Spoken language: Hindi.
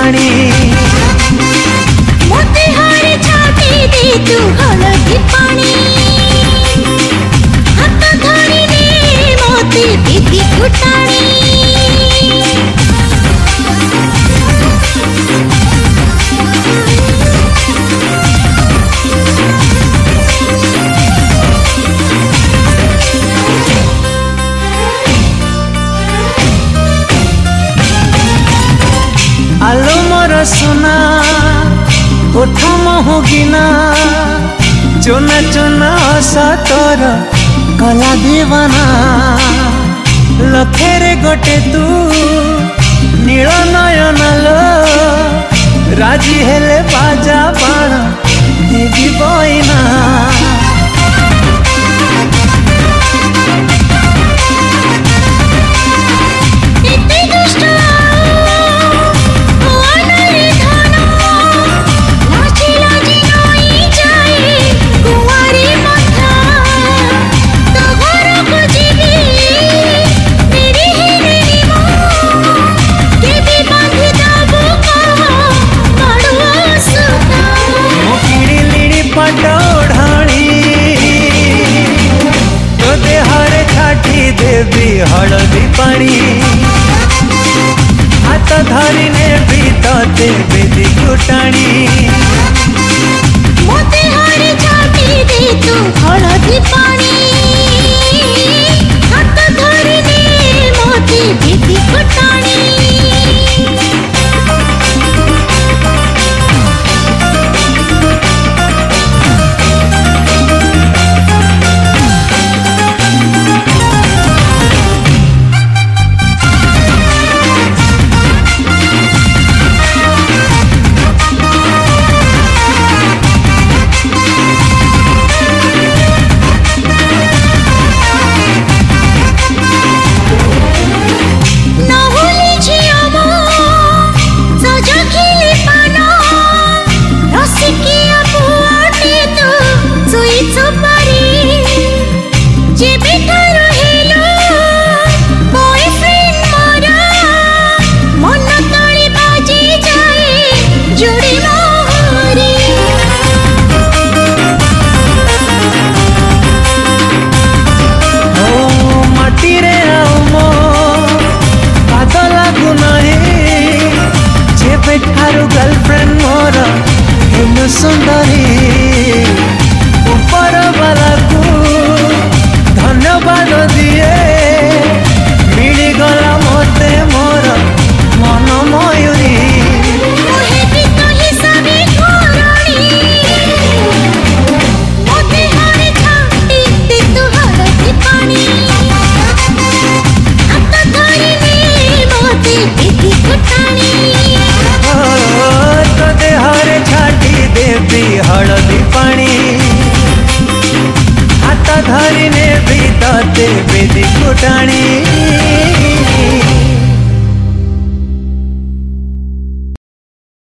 पानी मोते हारे छाटी दे तू हलदी पानी हाथ धरी ने मोते दीदी फुटानी आलो मोर सोना ओठ मोहगिना चोना चोना सतर कला दीवाना लखेरे गोटे तू नील नयन लो राजी हेले बाजा बाण देवी बइना देवी हलदी पानी हाथ धरी ने भी ते बेदी फुटानी मोते हारे छाटी दे तू हलदी पानी हाथ धरी ने मोते बेदी फुटानी गर्लफ्रेंड मोर हेलो सुंदरी ऊपर वाला को धन्यवाद दिए मिली गला मते मोर मन मयूरी देवी हलदी पानी हाथ धरी ने भी ते बेदी फुटानी।